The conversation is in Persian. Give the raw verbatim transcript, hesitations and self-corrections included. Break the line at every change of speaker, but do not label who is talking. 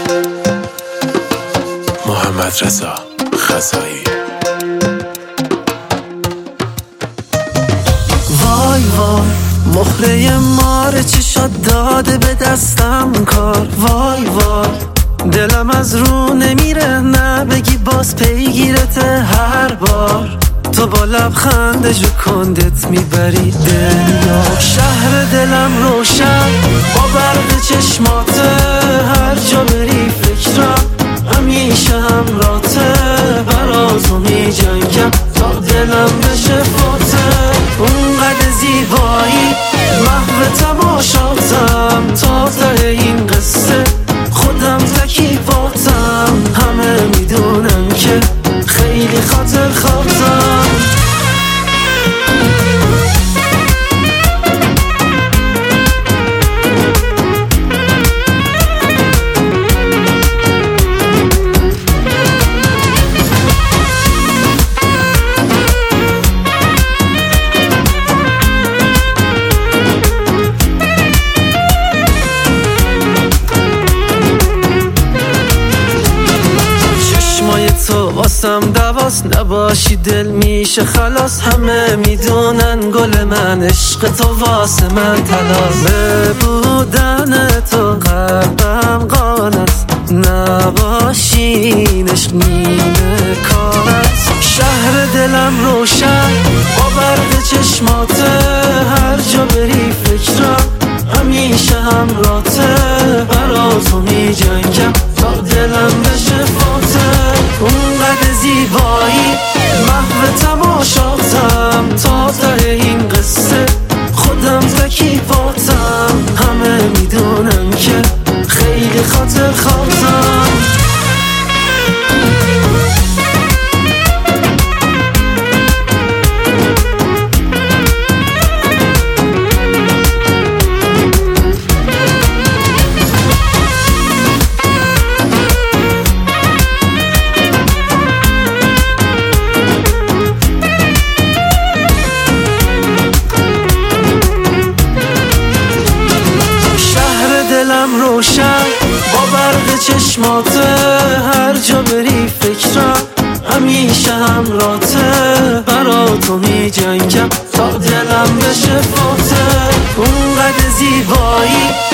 محمد رضا خزایی.
وای وای مهره مار چشات داده به دستم کار. وای وای دلم از رو نمیره نه بگی باز پیگیرته هر بار. تو با لبخند جو کندت میبری دنیا. شهر دلم روشن با برق چشماته، هر جا بری فکرم همیشه همراته. براتو میجنگم تا دلم بشه فاته. اونقدر زیبایی محو تماشاتم، تا ته این قصه خودم تکیباتم. همه میدونن که خیلی خاطر خواهتم. تو واسم دواست، نباشی دل میشه خلاص. همه میدونن گل من عشق تو واسه من تلاس. به بودن تو قلبم قانست، نباشین عشق نیمه کار است. شهر دلم روشن با برق چشماته، هر جا بری فکرم همیشه همراته. براتو میجنگم تا دلم بشه فاته. اونقدر زیبایی محو تماشاتم، تا ته این قصه خودم تکیباتم. همه میدونن که خیلی خاطر خواهتم. دلم روشن با برق چشماته، هر جا بری فکرم همیشه همراته. براتو میجنگم تا دلم بشه فاته. اونقدر زیبایی